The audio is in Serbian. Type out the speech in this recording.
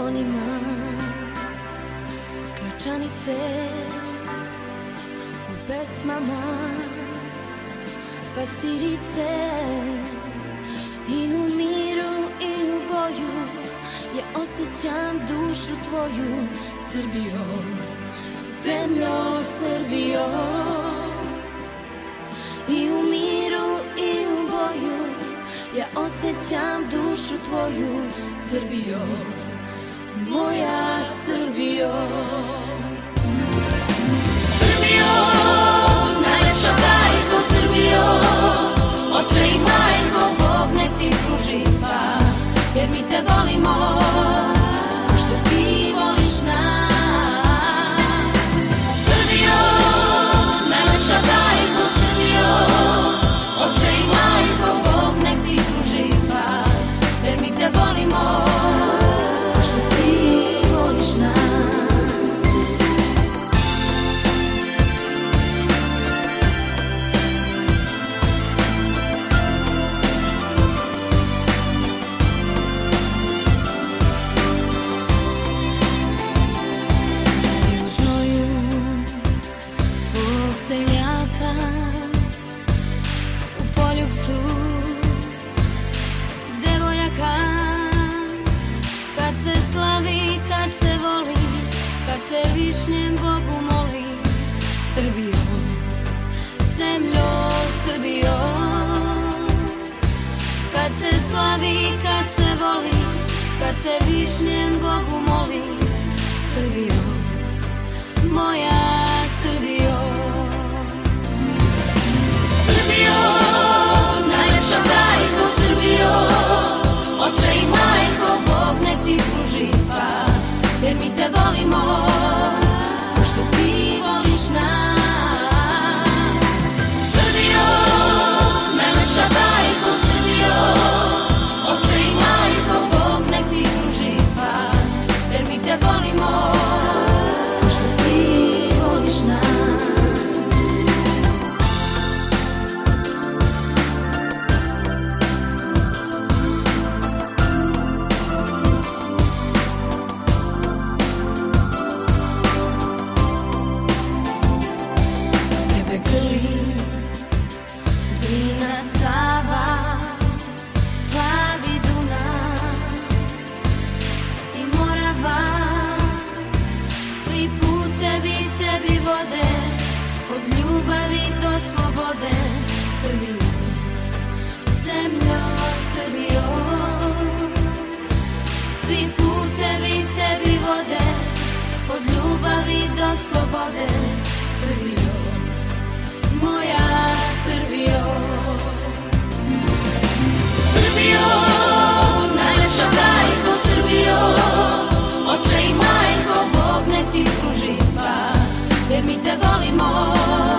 zvonima Gračanice u pesmama Pastirice i u miru i u boju ja osjećam dušu tvoju Srbijo, zemljo Srbijo. I u miru i u boju ja osjećam dušu tvoju Srbijo, moja Srbijo. Srbijo, najlepša bajko Srbijo, oče i majko, Bog nek ti pruži spas, jer mi te volimo ko što ti voliš nas. Srbijo, najlepša bajko Srbijo, oče i majko, Bog nek ti pruži spas, jer mi te volimo ko što ti voliš nas. Seljaka u Poljupcu, devojaka, kad se slavi, kad se voli, kad se višnjem Bogu moli. Srbijo, zemljo Srbijo, kad se slavi, kad se voli, kad se višnjem Bogu moli. Srbijo, moja Srbijo. Srbijo, najlepša bajko Srbijo, oče i majko, Bog nek ti pruži spas, jer mi te volimo ko što ti voliš nas. Srbijo, najlepša bajko Srbijo, oče i majko, Bog nek ti pruži spas, jer mi te volimo ko što ti voliš nas. Drina, Sava, plavi Dunav i Morava, svi putevi tebi vode, od ljubavi do slobode. Srbijo, zemljo Srbijo, svi putevi tebi vode, od ljubavi do slobode. Srbijo, moja Srbijo. Srbijo, najlepša bajko Srbijo, oče i majko, Bog nek ti pruži spas, jer mi te volimo